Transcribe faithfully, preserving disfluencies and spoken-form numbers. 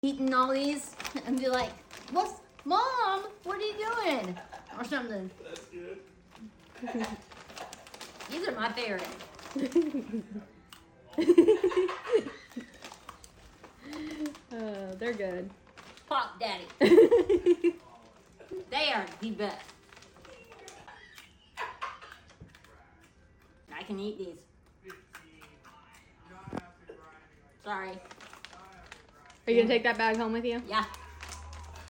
eating all these and be like, "What's Mom? What are you doing?" Or something. That's good. These are my favorite. uh, they're good. Pop Daddy. They are the best. I can eat these. Sorry. Are you gonna take that bag home with you? Yeah.